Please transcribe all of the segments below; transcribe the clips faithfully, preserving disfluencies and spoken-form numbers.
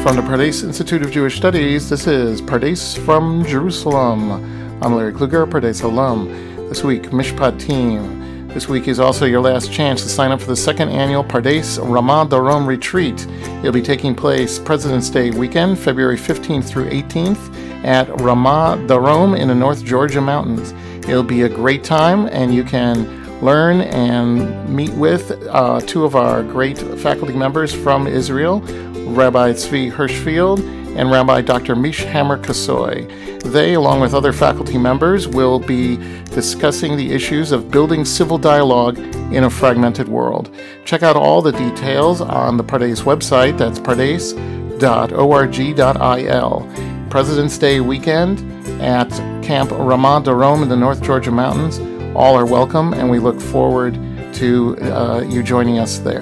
From the Pardes Institute of Jewish Studies, this is Pardes from Jerusalem. I'm Larry Kluger, a Pardes alum. This week, Mishpatim. This week is also your last chance to sign up for the second annual Pardes Ramah Darom Retreat. It'll be taking place President's Day weekend, February fifteenth through eighteenth, at Ramah Darom in the North Georgia Mountains. It'll be a great time, and you can learn and meet with uh, two of our great faculty members from Israel, Rabbi Tzvi Hirschfield and Rabbi Doctor Mish Hammer Kasoy. They, along with other faculty members, will be discussing the issues of building civil dialogue in a fragmented world. Check out all the details on the Pardes website. That's pardes dot org dot il. President's Day weekend at Camp Ramah Darom in the North Georgia Mountains. All are welcome, and we look forward to uh, you joining us there.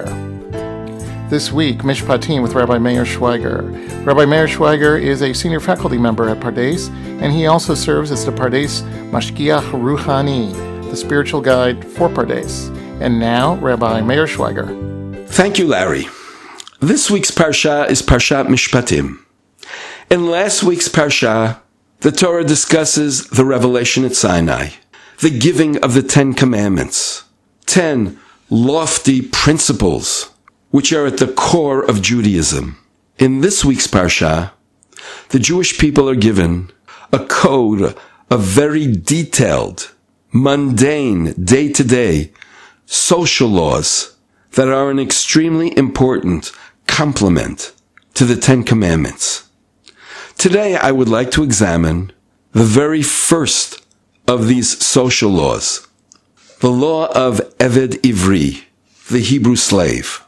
This week, Mishpatim with Rabbi Meir Schweiger. Rabbi Meir Schweiger is a senior faculty member at Pardes, and he also serves as the Pardes Mashgiach Ruhani, the spiritual guide for Pardes. And now, Rabbi Meir Schweiger. Thank you, Larry. This week's Parsha is Parshat Mishpatim. In last week's Parsha, the Torah discusses the revelation at Sinai, the giving of the Ten Commandments, ten lofty principles which are at the core of Judaism. In this week's Parsha, the Jewish people are given a code of very detailed, mundane, day-to-day social laws that are an extremely important complement to the Ten Commandments. Today, I would like to examine the very first of these social laws, the law of Eved Ivri, the Hebrew slave.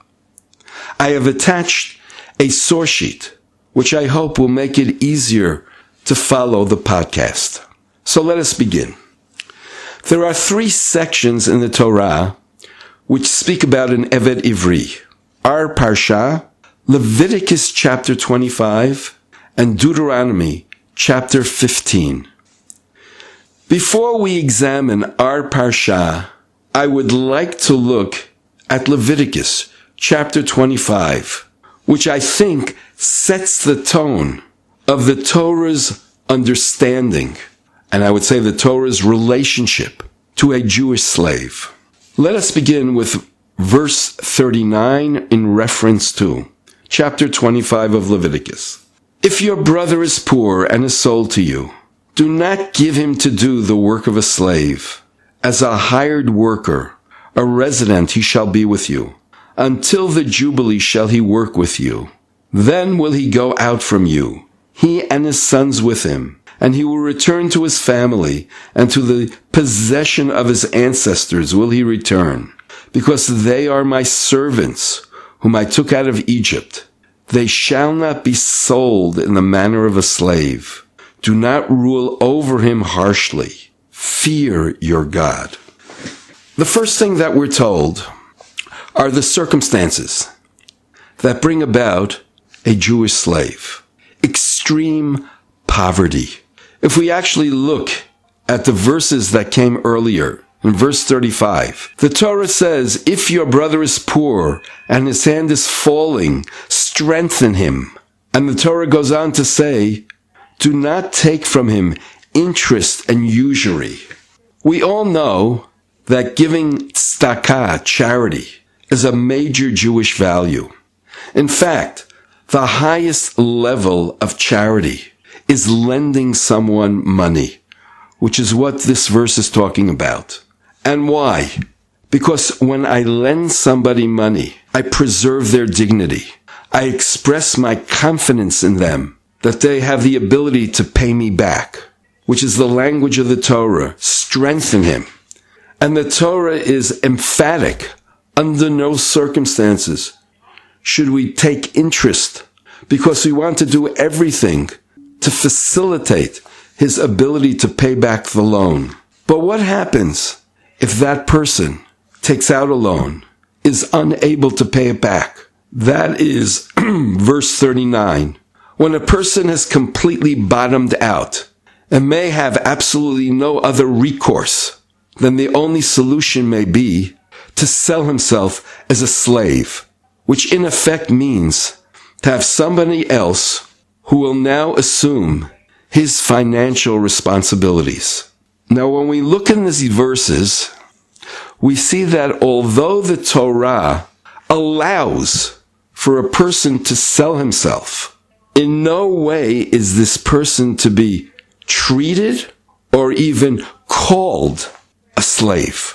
I have attached a source sheet, which I hope will make it easier to follow the podcast. So let us begin. There are three sections in the Torah which speak about an Eved Ivri. Our Parsha, Leviticus chapter twenty-five, and Deuteronomy chapter fifteen. Before we examine our Parsha, I would like to look at Leviticus chapter twenty-five, which I think sets the tone of the Torah's understanding, and I would say the Torah's relationship to a Jewish slave. Let us begin with verse thirty-nine in reference to chapter twenty-five of Leviticus. If your brother is poor and is sold to you, do not give him to do the work of a slave. As a hired worker, a resident he shall be with you. Until the Jubilee shall he work with you. Then will he go out from you, he and his sons with him, and he will return to his family, and to the possession of his ancestors will he return, because they are my servants, whom I took out of Egypt. They shall not be sold in the manner of a slave. Do not rule over him harshly. Fear your God. The first thing that we're told are the circumstances that bring about a Jewish slave. Extreme poverty. If we actually look at the verses that came earlier, in verse thirty-five, the Torah says, if your brother is poor and his hand is falling, strengthen him. And the Torah goes on to say, do not take from him interest and usury. We all know that giving tzedakah, charity, is a major Jewish value. In fact, the highest level of charity is lending someone money, which is what this verse is talking about. And why? Because when I lend somebody money, I preserve their dignity. I express my confidence in them that they have the ability to pay me back, which is the language of the Torah. Strengthen him. And the Torah is emphatic. Under no circumstances should we take interest, because we want to do everything to facilitate his ability to pay back the loan. But what happens if that person takes out a loan, is unable to pay it back? That is verse thirty-nine. When a person has completely bottomed out and may have absolutely no other recourse, then the only solution may be to sell himself as a slave, which in effect means to have somebody else who will now assume his financial responsibilities. Now, when we look in these verses, we see that although the Torah allows for a person to sell himself, in no way is this person to be treated or even called a slave.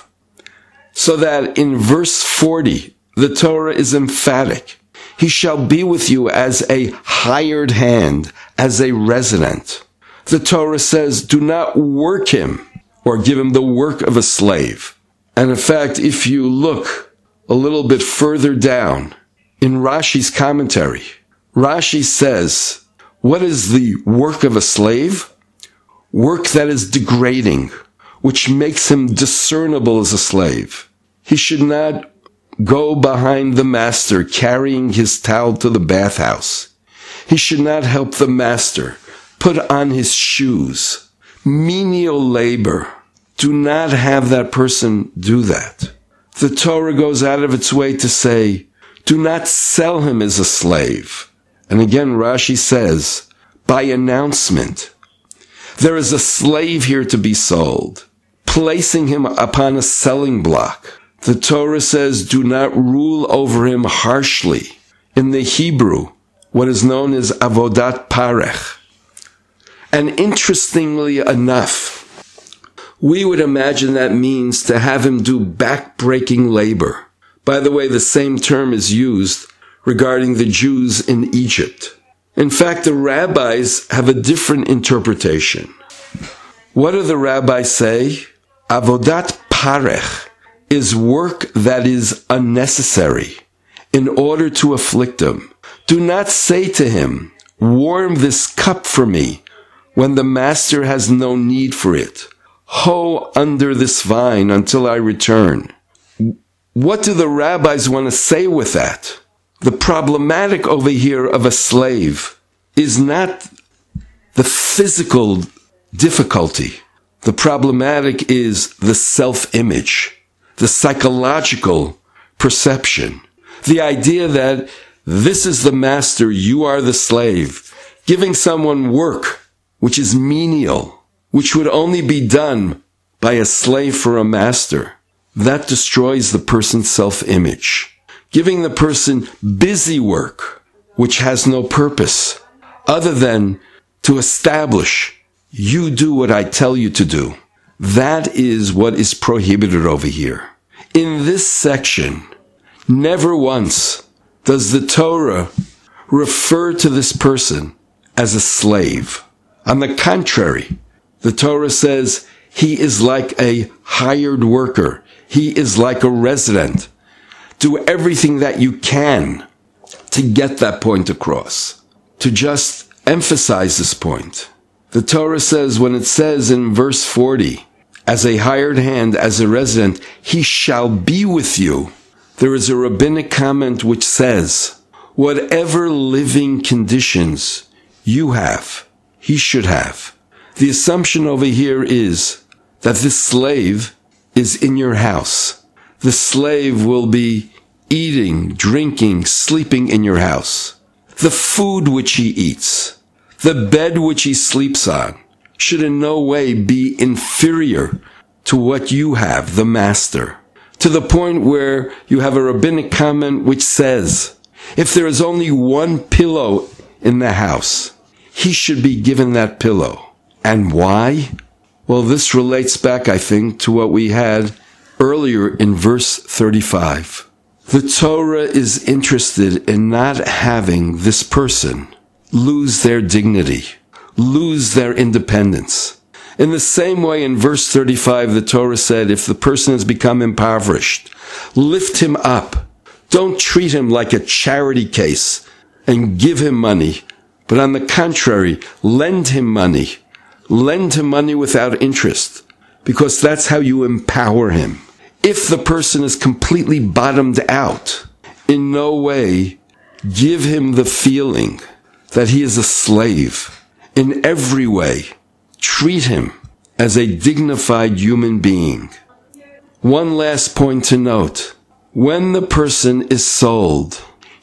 So that in verse forty, the Torah is emphatic. He shall be with you as a hired hand, as a resident. The Torah says, do not work him or give him the work of a slave. And in fact, if you look a little bit further down in Rashi's commentary, Rashi says, what is the work of a slave? Work that is degrading, which makes him discernible as a slave. He should not go behind the master carrying his towel to the bathhouse. He should not help the master put on his shoes. Menial labor. Do not have that person do that. The Torah goes out of its way to say, do not sell him as a slave. And again, Rashi says, by announcement, there is a slave here to be sold, placing him upon a selling block. The Torah says, do not rule over him harshly. In the Hebrew, what is known as avodat parech. And interestingly enough, we would imagine that means to have him do back-breaking labor. By the way, the same term is used regarding the Jews in Egypt. In fact, the rabbis have a different interpretation. What do the rabbis say? Avodat parech is work that is unnecessary in order to afflict him. Do not say to him, warm this cup for me, when the master has no need for it. Hoe under this vine until I return. What do the rabbis want to say with that? The problematic over here of a slave is not the physical difficulty. The problematic is the self-image, the psychological perception, the idea that this is the master, you are the slave, giving someone work which is menial, which would only be done by a slave for a master. That destroys the person's self-image. Giving the person busy work, which has no purpose, other than to establish, you do what I tell you to do. That is what is prohibited over here. In this section, never once does the Torah refer to this person as a slave. On the contrary, the Torah says he is like a hired worker. He is like a resident. Do everything that you can to get that point across, to just emphasize this point. The Torah says, when it says in verse forty, as a hired hand, as a resident, he shall be with you. There is a rabbinic comment which says, whatever living conditions you have, he should have. The assumption over here is that this slave is in your house. The slave will be eating, drinking, sleeping in your house. The food which he eats, the bed which he sleeps on, should in no way be inferior to what you have, the master. To the point where you have a rabbinic comment which says, if there is only one pillow in the house, he should be given that pillow. And why? Well, this relates back, I think, to what we had earlier in verse thirty-five. The Torah is interested in not having this person lose their dignity, lose their independence. In the same way, in verse thirty-five, the Torah said, if the person has become impoverished, lift him up. Don't treat him like a charity case and give him money, but on the contrary, lend him money. Lend him money without interest, because that's how you empower him. If the person is completely bottomed out, in no way give him the feeling that he is a slave. In every way, treat him as a dignified human being. One last point to note. When the person is sold,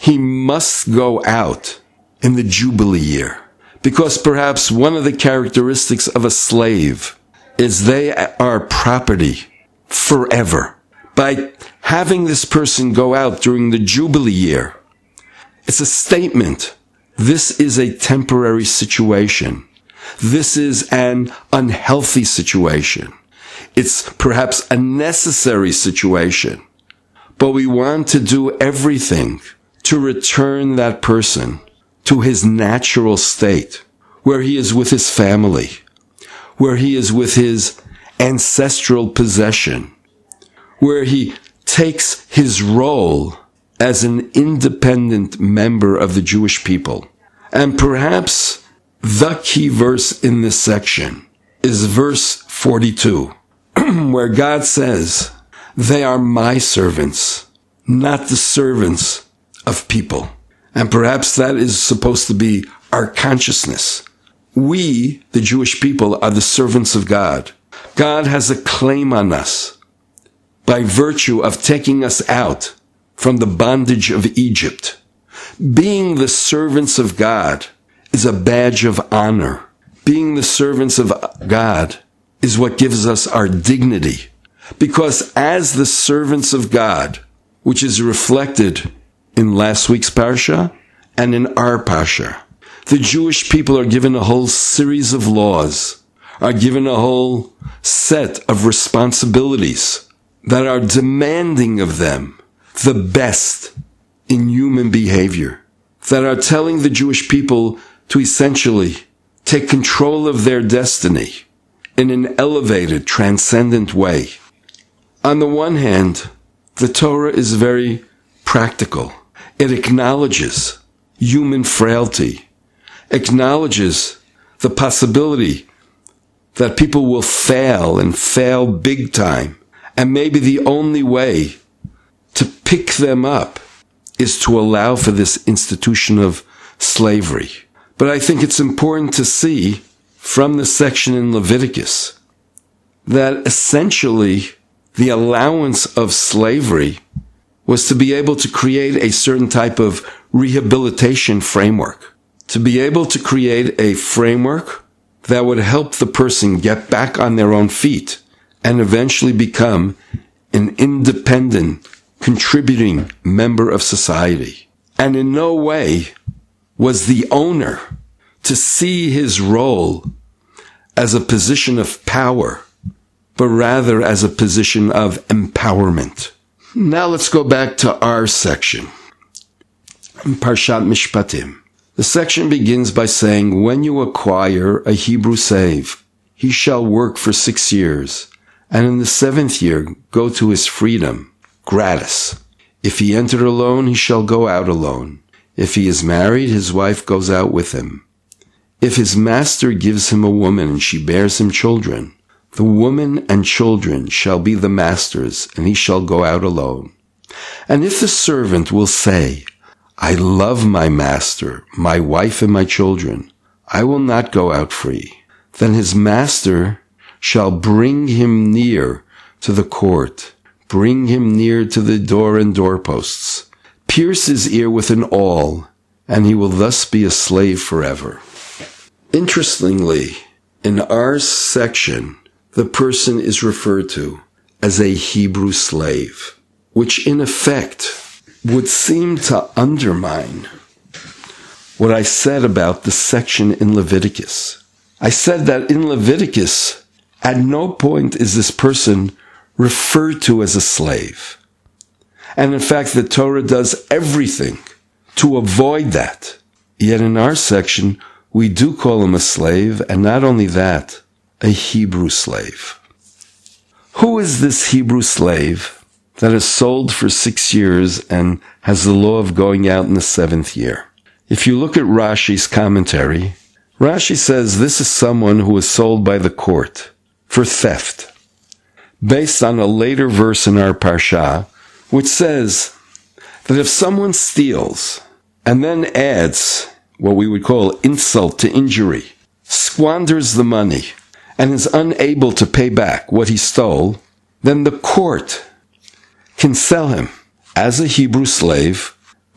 he must go out in the Jubilee year, because perhaps one of the characteristics of a slave is they are property forever. By having this person go out during the Jubilee year, it's a statement. This is a temporary situation. This is an unhealthy situation. It's perhaps a necessary situation. But we want to do everything to return that person to his natural state, where he is with his family, where he is with his ancestral possession, where he takes his role as an independent member of the Jewish people. And perhaps the key verse in this section is verse forty-two, where God says, "They are my servants, not the servants of people." And perhaps that is supposed to be our consciousness. We, the Jewish people, are the servants of God. God has a claim on us by virtue of taking us out from the bondage of Egypt. Being the servants of God is a badge of honor. Being the servants of God is what gives us our dignity. Because as the servants of God, which is reflected in last week's parsha and in our parsha, the Jewish people are given a whole series of laws, are given a whole set of responsibilities that are demanding of them the best in human behavior, that are telling the Jewish people to essentially take control of their destiny in an elevated, transcendent way. On the one hand, the Torah is very practical. It acknowledges human frailty, acknowledges the possibility that people will fail and fail big time. And maybe the only way to pick them up is to allow for this institution of slavery. But I think it's important to see from the section in Leviticus that essentially the allowance of slavery was to be able to create a certain type of rehabilitation framework, to be able to create a framework that would help the person get back on their own feet and eventually become an independent, contributing member of society. And in no way was the owner to see his role as a position of power, but rather as a position of empowerment. Now let's go back to our section, Parshat Mishpatim. The section begins by saying, when you acquire a Hebrew slave, he shall work for six years, and in the seventh year go to his freedom, gratis. If he entered alone, he shall go out alone. If he is married, his wife goes out with him. If his master gives him a woman and she bears him children, the woman and children shall be the master's, and he shall go out alone. And if the servant will say, I love my master, my wife and my children, I will not go out free, then his master shall bring him near to the court, bring him near to the door and doorposts, pierce his ear with an awl, and he will thus be a slave forever. Interestingly, in our section, the person is referred to as a Hebrew slave, which in effect would seem to undermine what I said about the section in Leviticus. I said that in Leviticus, at no point is this person referred to as a slave. And in fact, the Torah does everything to avoid that. Yet in our section, we do call him a slave, and not only that, a Hebrew slave. Who is this Hebrew slave that is sold for six years and has the law of going out in the seventh year? If you look at Rashi's commentary, Rashi says this is someone who was sold by the court for theft, based on a later verse in our parsha, which says that if someone steals and then adds what we would call insult to injury, squanders the money, and is unable to pay back what he stole, then the court can sell him as a Hebrew slave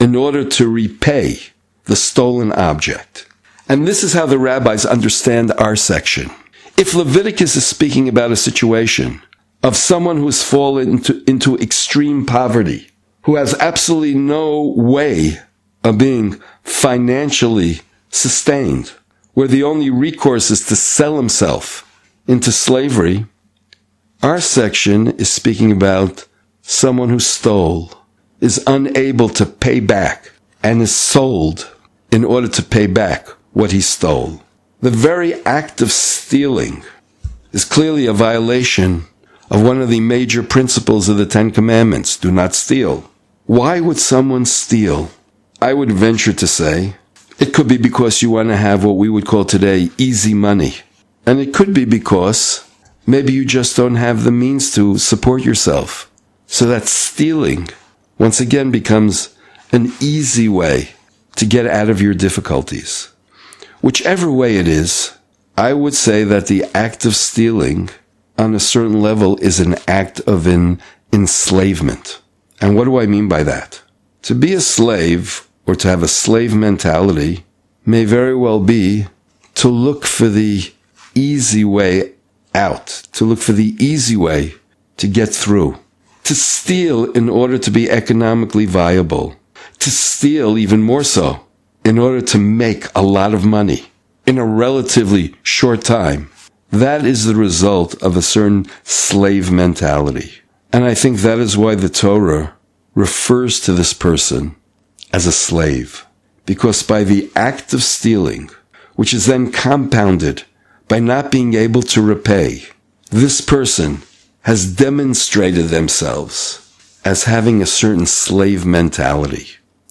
in order to repay the stolen object. And this is how the rabbis understand our section. If Leviticus is speaking about a situation of someone who has fallen into, into extreme poverty, who has absolutely no way of being financially sustained, where the only recourse is to sell himself into slavery, our section is speaking about someone who stole, is unable to pay back, and is sold in order to pay back what he stole. The very act of stealing is clearly a violation of one of the major principles of the Ten Commandments, do not steal. Why would someone steal? I would venture to say it could be because you want to have what we would call today easy money. And it could be because maybe you just don't have the means to support yourself. So that stealing, once again, becomes an easy way to get out of your difficulties. Whichever way it is, I would say that the act of stealing on a certain level is an act of an enslavement. And what do I mean by that? To be a slave, or to have a slave mentality, may very well be to look for the easy way out, to look for the easy way to get through, to steal in order to be economically viable, to steal even more so in order to make a lot of money in a relatively short time. That is the result of a certain slave mentality. And I think that is why the Torah refers to this person as a slave. Because by the act of stealing, which is then compounded by not being able to repay, this person has demonstrated themselves as having a certain slave mentality.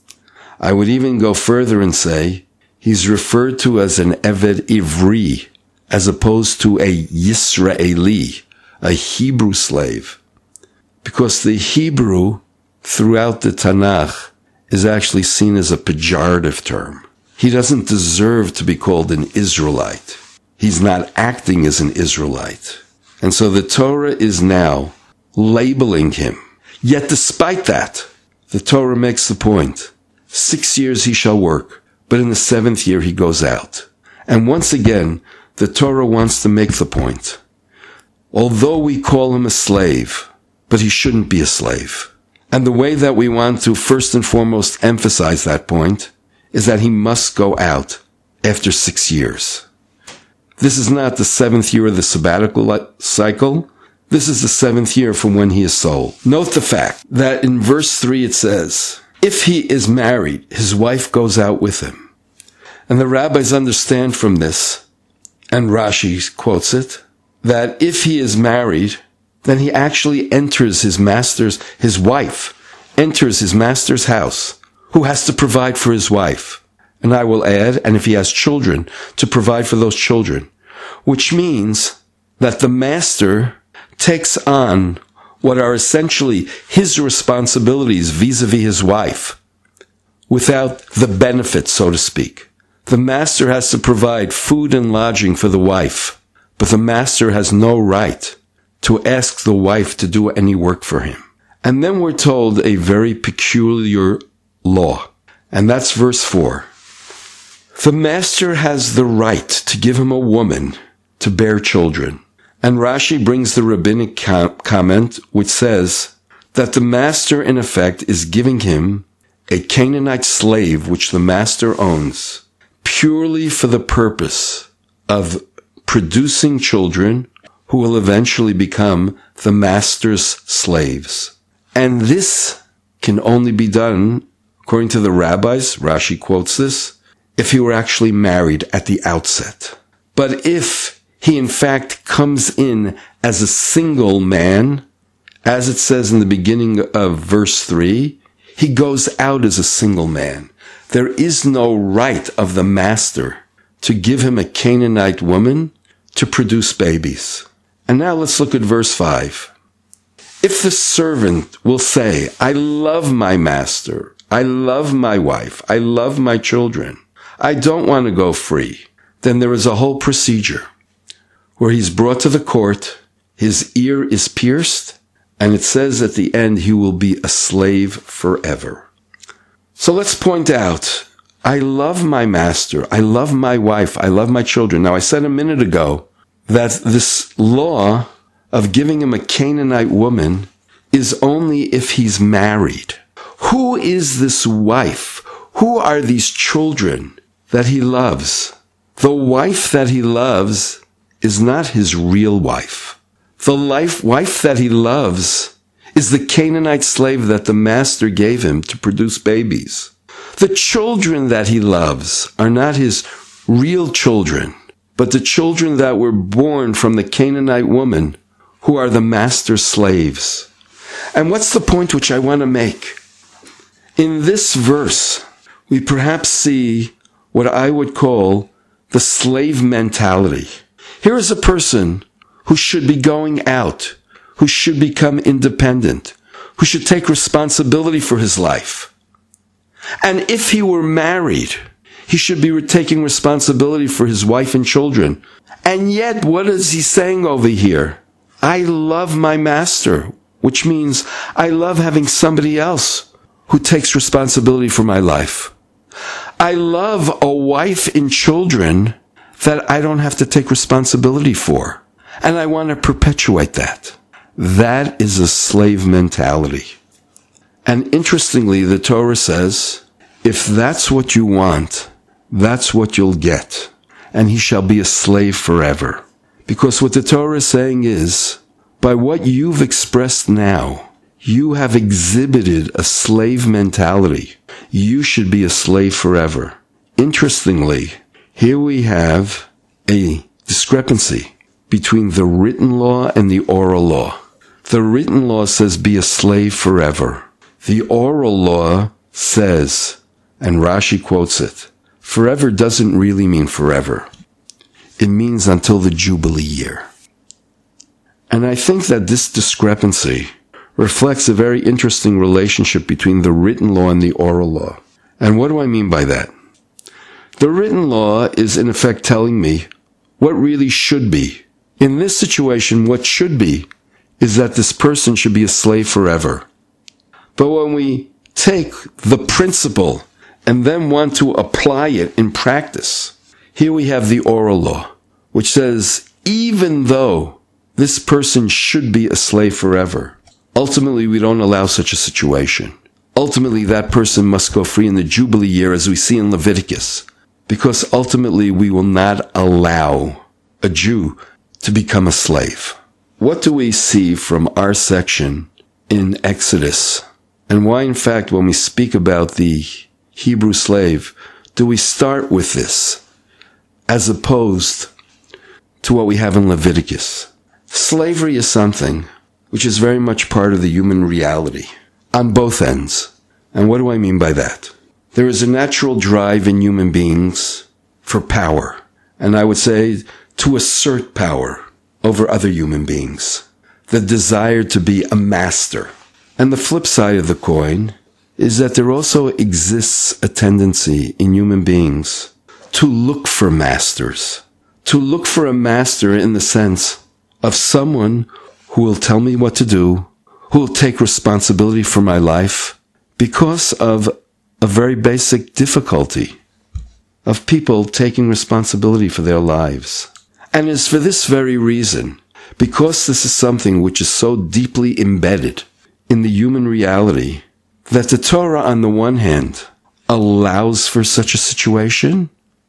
I would even go further and say he's referred to as an Eved Ivri, as opposed to a Yisraeli, a Hebrew slave. Because the Hebrew throughout the Tanakh is actually seen as a pejorative term. He doesn't deserve to be called an Israelite. He's not acting as an Israelite. And so the Torah is now labeling him. Yet despite that, the Torah makes the point. Six years he shall work, but in the seventh year he goes out. And once again, the Torah wants to make the point. Although we call him a slave, but he shouldn't be a slave. And the way that we want to first and foremost emphasize that point is that he must go out after six years. This is not the seventh year of the sabbatical cycle. This is the seventh year from when he is sold. Note the fact that in verse three it says, if he is married, his wife goes out with him. And the rabbis understand from this, and Rashi quotes it, that if he is married, then he actually enters his master's, his wife, enters his master's house, who has to provide for his wife. And I will add, and if he has children, to provide for those children. Which means that the master takes on what are essentially his responsibilities vis-a-vis his wife, without the benefit, so to speak. The master has to provide food and lodging for the wife, but the master has no right to ask the wife to do any work for him. And then we're told a very peculiar law, and that's verse four. The master has the right to give him a woman to bear children. And Rashi brings the rabbinic com- comment which says that the master in effect is giving him a Canaanite slave which the master owns purely for the purpose of producing children who will eventually become the master's slaves. And this can only be done, according to the rabbis, Rashi quotes this, if he were actually married at the outset. But if he in fact comes in as a single man, as it says in the beginning of verse three, he goes out as a single man. There is no right of the master to give him a Canaanite woman to produce babies. And now let's look at verse five. If the servant will say, I love my master, I love my wife, I love my children, I don't want to go free, then there is a whole procedure where he's brought to the court, his ear is pierced, and it says at the end he will be a slave forever. So let's point out, I love my master, I love my wife, I love my children. Now I said a minute ago that this law of giving him a Canaanite woman is only if he's married. Who is this wife? Who are these children that he loves? The wife that he loves is not his real wife. The life, wife that he loves is the Canaanite slave that the master gave him to produce babies. The children that he loves are not his real children, but the children that were born from the Canaanite woman who are the master's slaves. And what's the point which I want to make? In this verse, we perhaps see what I would call the slave mentality. Here is a person who should be going out, who should become independent, who should take responsibility for his life. And if he were married, he should be taking responsibility for his wife and children. And yet, what is he saying over here? I love my master, which means I love having somebody else who takes responsibility for my life. I love a wife and children that I don't have to take responsibility for. And I want to perpetuate that. That is a slave mentality. And interestingly, the Torah says, if that's what you want, that's what you'll get. And he shall be a slave forever. Because what the Torah is saying is, by what you've expressed now, you have exhibited a slave mentality. You should be a slave forever. Interestingly, here we have a discrepancy between the written law and the oral law. The written law says be a slave forever. The oral law says, and Rashi quotes it, forever doesn't really mean forever. It means until the Jubilee year. And I think that this discrepancy reflects a very interesting relationship between the written law and the oral law. And what do I mean by that? The written law is in effect telling me what really should be. In this situation, what should be is that this person should be a slave forever. But when we take the principle and then want to apply it in practice, here we have the oral law, which says even though this person should be a slave forever, ultimately we don't allow such a situation. Ultimately, that person must go free in the Jubilee year, as we see in Leviticus, because ultimately we will not allow a Jew to become a slave. What do we see from our section in Exodus? And why, in fact, when we speak about the Hebrew slave, do we start with this as opposed to what we have in Leviticus? Slavery is something which is very much part of the human reality on both ends. And what do I mean by that? There is a natural drive in human beings for power, and I would say to assert power over other human beings. The desire to be a master. And the flip side of the coin is that there also exists a tendency in human beings to look for masters. To look for a master in the sense of someone who will tell me what to do, who will take responsibility for my life, because of a very basic difficulty of people taking responsibility for their lives. And it's for this very reason, because this is something which is so deeply embedded in the human reality, that the Torah, on the one hand, allows for such a situation,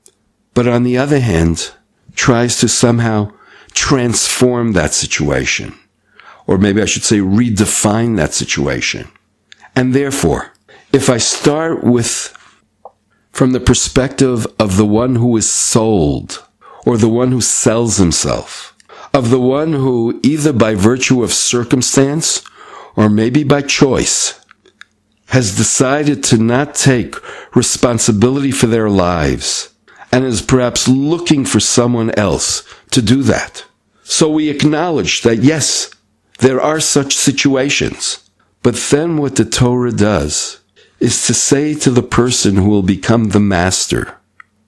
but on the other hand, tries to somehow transform that situation. Or maybe I should say redefine that situation. And therefore, if I start with, from the perspective of the one who is sold, or the one who sells himself, of the one who, either by virtue of circumstance, or maybe by choice, has decided to not take responsibility for their lives, and is perhaps looking for someone else to do that. So we acknowledge that, yes, there are such situations. But then what the Torah does is to say to the person who will become the master,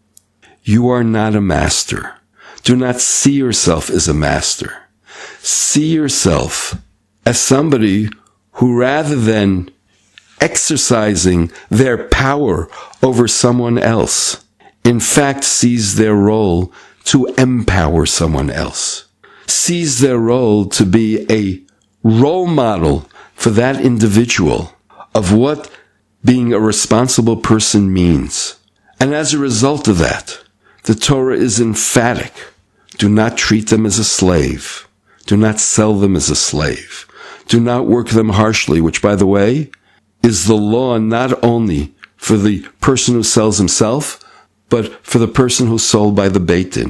you are not a master. Do not see yourself as a master. See yourself as somebody who, rather than exercising their power over someone else, in fact sees their role to empower someone else, sees their role to be a role model for that individual of what being a responsible person means. And as a result of that, the Torah is emphatic. Do not treat them as a slave. Do not sell them as a slave. Do not work them harshly, which, by the way, is the law not only for the person who sells himself, but for the person who's sold by the Beit Din.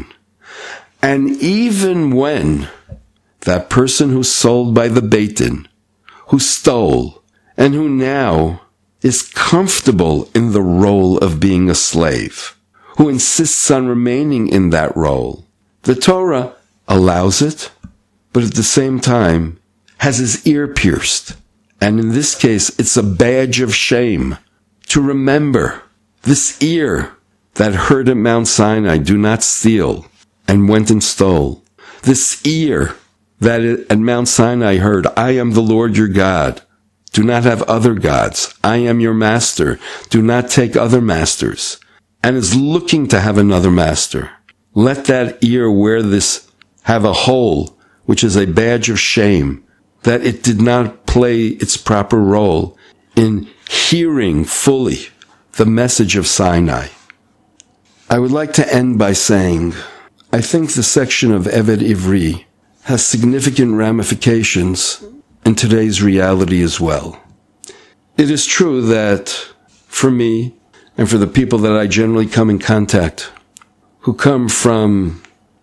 And even when that person who's sold by the Beit Din, who stole, and who now is comfortable in the role of being a slave, who insists on remaining in that role, the Torah allows it, but at the same time has his ear pierced. And in this case, it's a badge of shame to remember this ear that heard at Mount Sinai, do not steal, and went and stole. This ear that at Mount Sinai heard, I am the Lord your God. Do not have other gods. I am your master. Do not take other masters. And is looking to have another master. Let that ear wear this, have a hole, which is a badge of shame, that it did not play its proper role in hearing fully the message of Sinai. I would like to end by saying, I think the section of Eved Ivri has significant ramifications in today's reality as well. It is true that for me, and for the people that I generally come in contact, who come from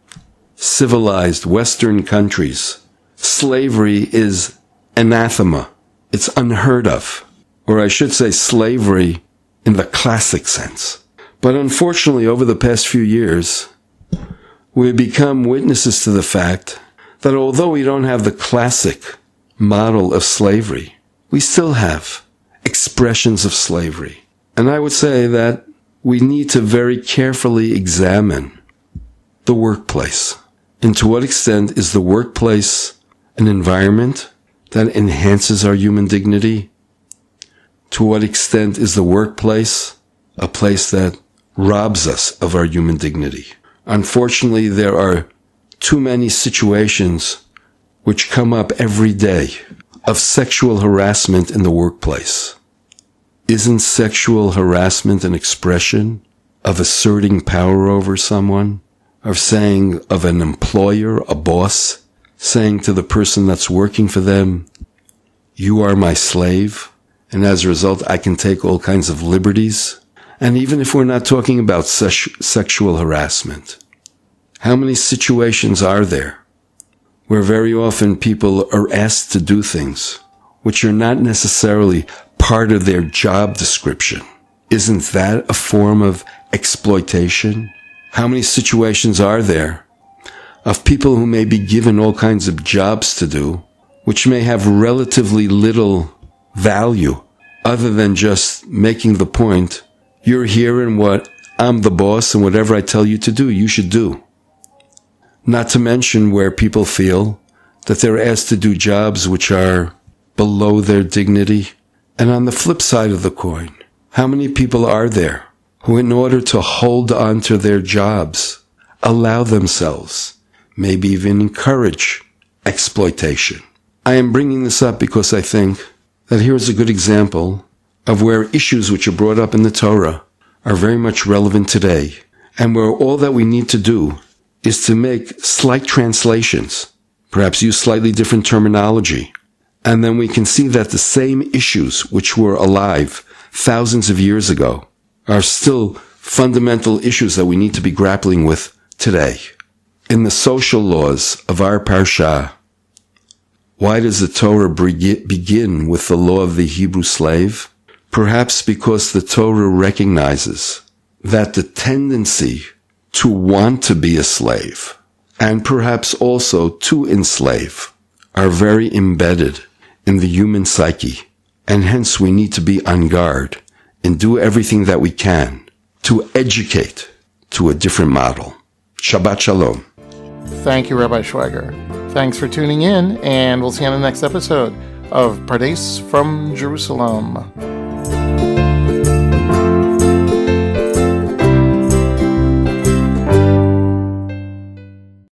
civilized Western countries, slavery is anathema. It's unheard of. Or I should say slavery in the classic sense. But unfortunately, over the past few years, we've become witnesses to the fact that although we don't have the classic model of slavery, we still have expressions of slavery. And I would say that we need to very carefully examine the workplace. And to what extent is the workplace an environment that enhances our human dignity? To what extent is the workplace a place that robs us of our human dignity? Unfortunately, there are too many situations which come up every day of sexual harassment in the workplace. Isn't sexual harassment an expression of asserting power over someone? Of saying of an employer, a boss, saying to the person that's working for them, you are my slave, and as a result I can take all kinds of liberties? And even if we're not talking about se- sexual harassment, how many situations are there where very often people are asked to do things which are not necessarily part of their job description? Isn't that a form of exploitation? How many situations are there of people who may be given all kinds of jobs to do, which may have relatively little value other than just making the point, you're here and what, I'm the boss and whatever I tell you to do, you should do. Not to mention where people feel that they're asked to do jobs which are below their dignity. And on the flip side of the coin, how many people are there who, in order to hold on to their jobs, allow themselves, maybe even encourage exploitation? I am bringing this up because I think that here's a good example of where issues which are brought up in the Torah are very much relevant today, and where all that we need to do is to make slight translations, perhaps use slightly different terminology, and then we can see that the same issues which were alive thousands of years ago are still fundamental issues that we need to be grappling with today. In the social laws of our parsha, why does the Torah begin with the law of the Hebrew slave? Perhaps because the Torah recognizes that the tendency to want to be a slave, and perhaps also to enslave, are very embedded in the human psyche, and hence we need to be on guard and do everything that we can to educate to a different model. Shabbat Shalom. Thank you, Rabbi Schweiger. Thanks for tuning in, and we'll see you on the next episode of Pardes from Jerusalem.